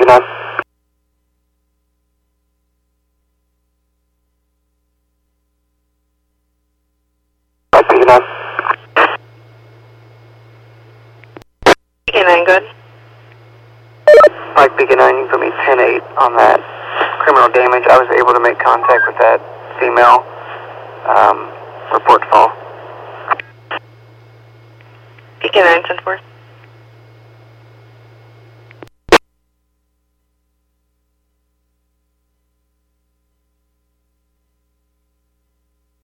9. Mike Beacon 9. Beacon 9, good. Mike Beacon 9, you put me 10-8 on that criminal damage. I was able to make contact with that female. Report fall. Beacon 9, 10-4.